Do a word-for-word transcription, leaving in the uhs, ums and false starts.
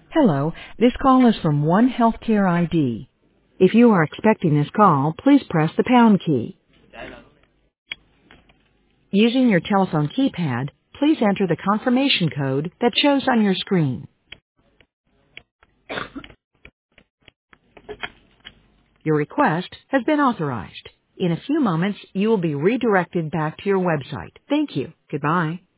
Hello, this call is from One Healthcare I D. If you are expecting this call, please press the pound key. Using your telephone keypad, please enter the confirmation code that shows on your screen. Your request has been authorized. In a few moments, you will be redirected back to your website. Thank you. Goodbye.